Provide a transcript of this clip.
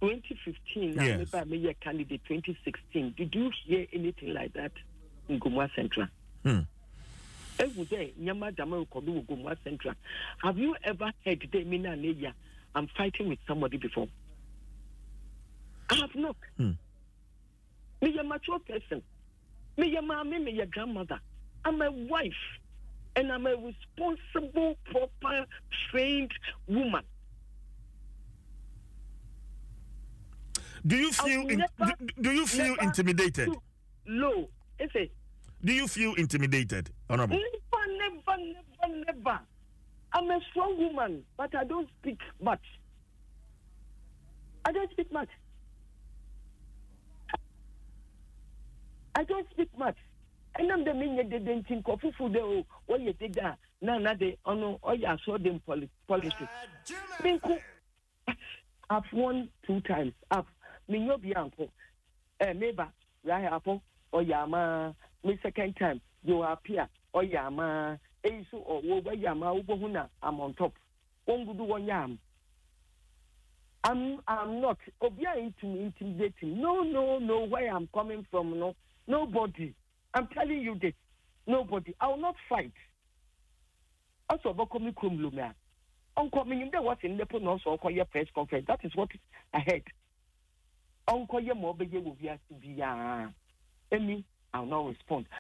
2015, yes. I made a candidate 2016. Did you hear anything like that in Gomwa Central? Every day, Nyama Jamal Kodu Gomwa Central. Have you ever heard the Mina Neya? I'm fighting with somebody before. I have not. Me a mature person. Me a mommy, me a grandmother. I'm a wife. And I'm a responsible, proper, trained woman. Do you feel intimidated? Low. Do you feel intimidated, Honorable? Never. I'm a strong woman, but I don't speak much. I don't speak much. And I'm the meaning the dancing coffee food. What you take that? Nana, they honor or you saw them politics. I've won 2 times. Me no be uncle. Maybe right apple or yama. Me second time you appear or yama. Esu or over yama ubohuna. I'm on top. One good one yam. I'm not. Obia intimidating. No. Where I'm coming from, no. Nobody. I'm telling you this. Nobody. I will not fight. Also, Bokomi Kumlumia. Uncle Minda was in the Ponos or call your press conference. That is what I heard. Uncle your mobile will be Emi, I'll not respond.